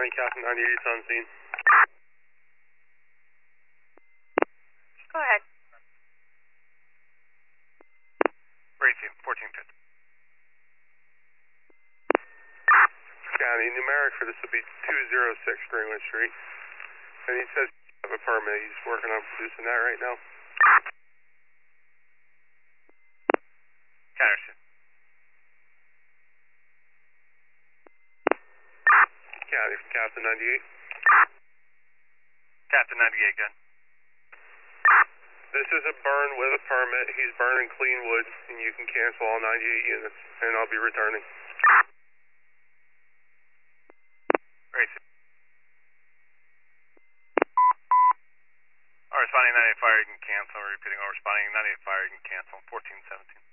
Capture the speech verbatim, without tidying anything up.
responding, Captain ninety-eight on scene. Go ahead. Racing, fourteen fifty. County, numeric for this will be two oh six Greenwood Street. And he says you have a permit. He's working on producing that right now. Patterson. County from Captain ninety-eight. Captain ninety-eight, good. This is a burn with a permit. He's burning clean wood, and you can cancel all ninety-eight units, and I'll be returning. Racing. All responding ninety-eight fire, you can cancel. Repeating all responding ninety-eight fire, you can cancel. fourteen seventeen.